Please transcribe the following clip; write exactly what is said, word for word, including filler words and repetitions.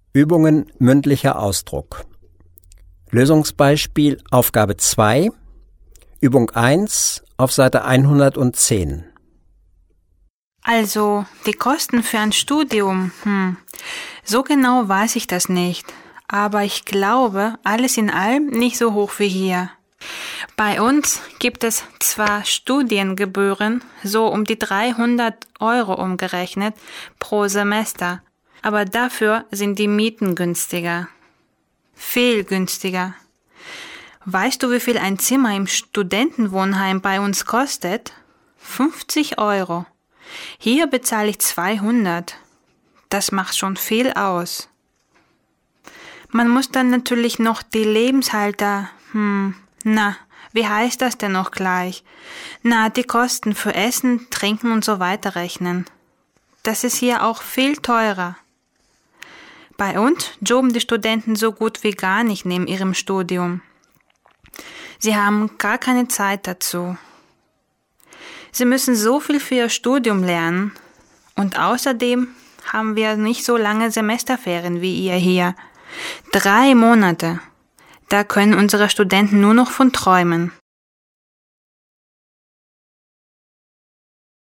Übungen mündlicher Ausdruck. Lösungsbeispiel Aufgabe zwei, Übung eins auf Seite hundertzehn. Also, die Kosten für ein Studium, hm, so genau weiß ich das nicht. Aber ich glaube, alles in allem nicht so hoch wie hier. Bei uns gibt es zwar Studiengebühren, so um die dreihundert Euro umgerechnet pro Semester, aber dafür sind die Mieten günstiger. Viel günstiger. Weißt du, wie viel ein Zimmer im Studentenwohnheim bei uns kostet? fünfzig Euro. Hier bezahle ich zweihundert. Das macht schon viel aus. Man muss dann natürlich noch die Lebenshalter, hm, na, wie heißt das denn noch gleich? Na, die Kosten für Essen, Trinken und so weiter rechnen. Das ist hier auch viel teurer. Bei uns jobben die Studenten so gut wie gar nicht neben ihrem Studium. Sie haben gar keine Zeit dazu. Sie müssen so viel für ihr Studium lernen und außerdem haben wir nicht so lange Semesterferien wie ihr hier. Drei Monate. Da können unsere Studenten nur noch von träumen.